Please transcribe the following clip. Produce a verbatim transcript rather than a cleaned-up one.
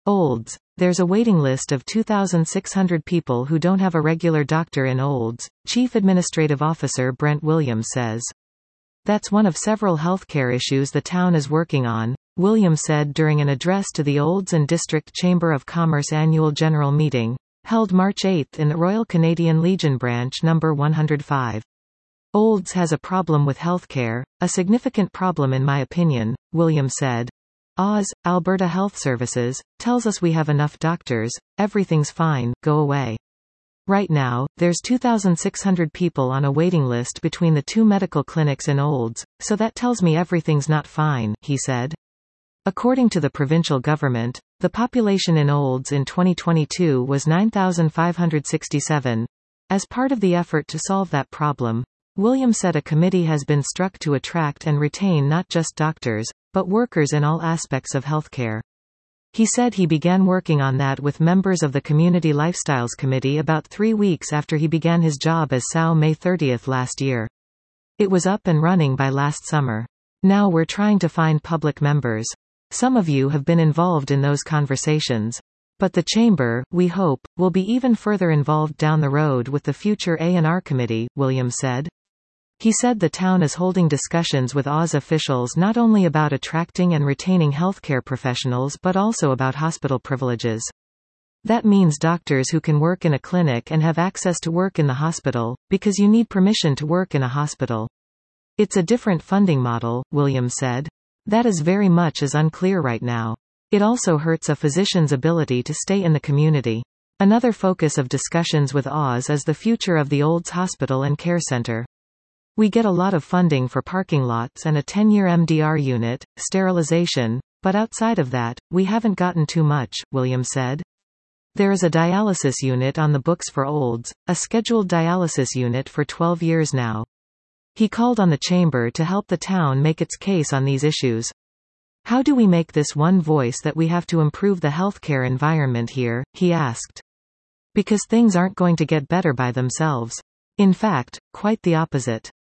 Olds. There's a waiting list of two thousand six hundred people who don't have a regular doctor in Olds, Chief Administrative Officer Brent Williams says. That's one of several healthcare issues the town is working on, Williams said during an address to the Olds and District Chamber of Commerce Annual General Meeting, held March eighth in the Royal Canadian Legion Branch number one hundred five. Olds has a problem with healthcare, a significant problem in my opinion, Williams said. Oz, Alberta Health Services, tells us we have enough doctors, everything's fine, go away. Right now, there's two thousand six hundred people on a waiting list between the two medical clinics in Olds, so that tells me everything's not fine, he said. According to the provincial government, the population in Olds in twenty twenty-two was nine thousand five hundred sixty-seven. As part of the effort to solve that problem, Williams said a committee has been struck to attract and retain not just doctors, but workers in all aspects of healthcare. He said he began working on that with members of the Community Lifestyles Committee about three weeks after he began his job as S O W May thirtieth last year. It was up and running by last summer. Now we're trying to find public members. Some of you have been involved in those conversations. But the Chamber, we hope, will be even further involved down the road with the future A and R Committee, Williams said. He said the town is holding discussions with Oz officials not only about attracting and retaining healthcare professionals but also about hospital privileges. That means doctors who can work in a clinic and have access to work in the hospital, because you need permission to work in a hospital. It's a different funding model, Williams said. That is very much as unclear right now. It also hurts a physician's ability to stay in the community. Another focus of discussions with Oz is the future of the Olds Hospital and Care Centre. We get a lot of funding for parking lots and a ten-year M D R unit, sterilization, but outside of that, we haven't gotten too much, Williams said. There is a dialysis unit on the books for Olds, a scheduled dialysis unit for twelve years now. He called on the Chamber to help the town make its case on these issues. How do we make this one voice that we have to improve the healthcare environment here, he asked. Because things aren't going to get better by themselves. In fact, quite the opposite.